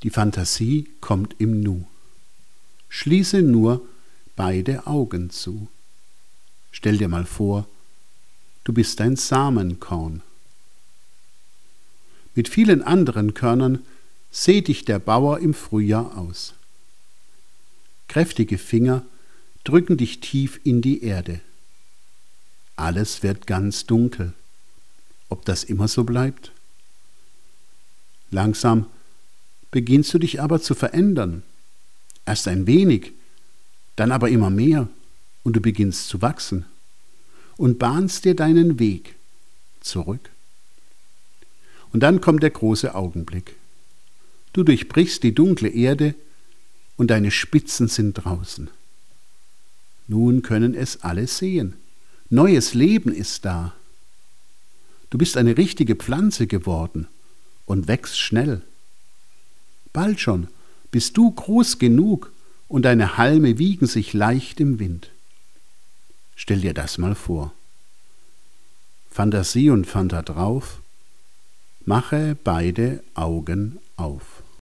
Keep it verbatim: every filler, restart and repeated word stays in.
Die Fantasie kommt im Nu. Schließe nur beide Augen zu. Stell dir mal vor, du bist ein Samenkorn. Mit vielen anderen Körnern sät dich der Bauer im Frühjahr aus. Kräftige Finger drücken dich tief in die Erde. Alles wird ganz dunkel. Ob das immer so bleibt? Langsam beginnst du dich aber zu verändern. Erst ein wenig, dann aber immer mehr, und du beginnst zu wachsen und bahnst dir deinen Weg zurück. Und dann kommt der große Augenblick. Du durchbrichst die dunkle Erde und deine Spitzen sind draußen. Nun können es alle sehen. Neues Leben ist da. Du bist eine richtige Pflanze geworden und wächst schnell. Bald schon bist du groß genug und deine Halme wiegen sich leicht im Wind. Stell dir das mal vor. Fantasie und Fanta drauf, mache beide Augen auf.